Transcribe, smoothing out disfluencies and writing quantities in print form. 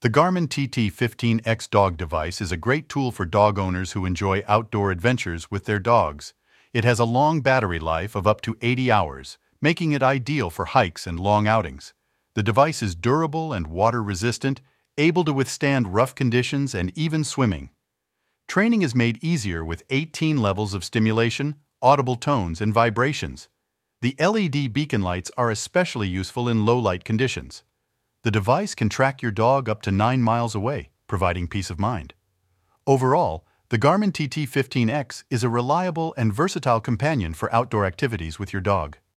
The Garmin TT15X dog device is a great tool for dog owners who enjoy outdoor adventures with their dogs. It has a long battery life of up to 80 hours, making it ideal for hikes and long outings. The device is durable and water-resistant, able to withstand rough conditions and even swimming. Training is made easier with 18 levels of stimulation, audible tones, and vibrations. The LED beacon lights are especially useful in low-light conditions. The device can track your dog up to 9 miles away, providing peace of mind. Overall, the Garmin TT15X is a reliable and versatile companion for outdoor activities with your dog.